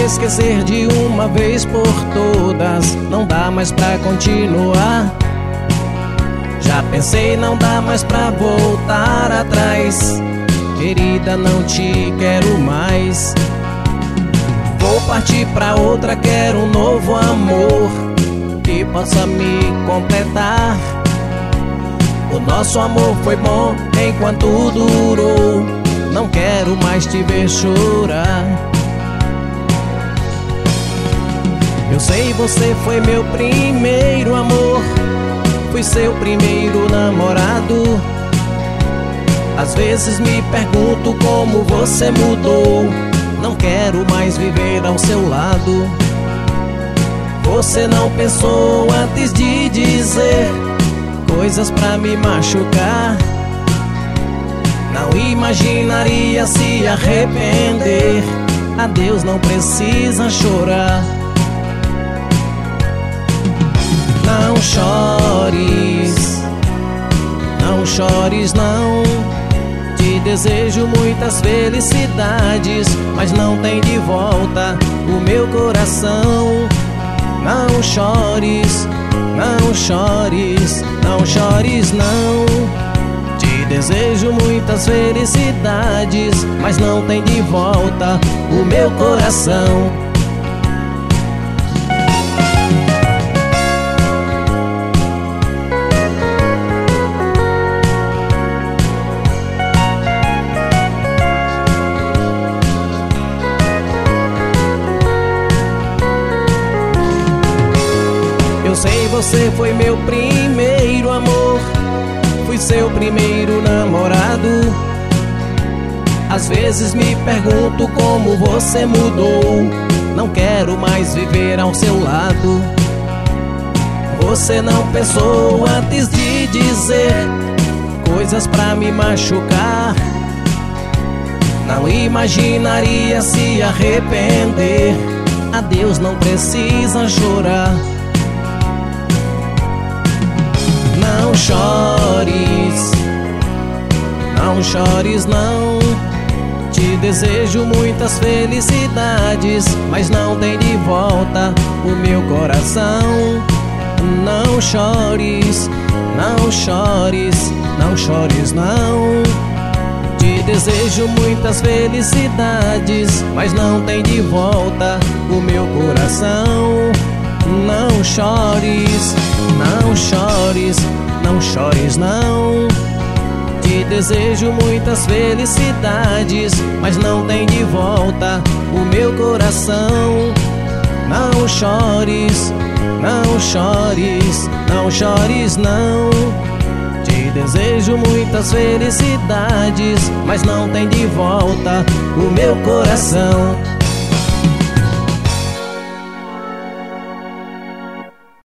esquecer de uma vez por todas. Não dá mais pra continuar. Já pensei, não dá mais pra voltar atrás. Querida, não te quero mais. Vou partir pra outra, quero um novo amor que possa me completar. O nosso amor foi bom enquanto durou. Não quero mais te ver chorar. Eu sei, você foi meu primeiro amor. Fui seu primeiro namorado. Às vezes me pergunto como você mudou. Não quero mais viver ao seu lado. Você não pensou antes de dizer coisas pra me machucar. Não imaginaria se arrepender. Adeus, não precisa chorar. Não chores, não chores não. Te desejo muitas felicidades, mas não tem de volta o meu coração. Não chores, não chores, não chores não. Te desejo muitas felicidades, mas não tem de volta o meu coração. Eu sei, você foi meu primeiro amor. Fui seu primeiro namorado. Às vezes me pergunto como você mudou. Não quero mais viver ao seu lado. Você não pensou antes de dizer coisas pra me machucar. Não imaginaria se arrepender. Adeus, não precisa chorar. Não chores, não chores não. Te desejo muitas felicidades, mas não tem de volta o meu coração. Não chores, não chores, não chores não. Te desejo muitas felicidades, mas não tem de volta o meu coração. Não chores, não chores, não chores não. Te desejo muitas felicidades, mas não tem de volta o meu coração. Não chores, não chores, não chores não. Te desejo muitas felicidades, mas não tem de volta o meu coração.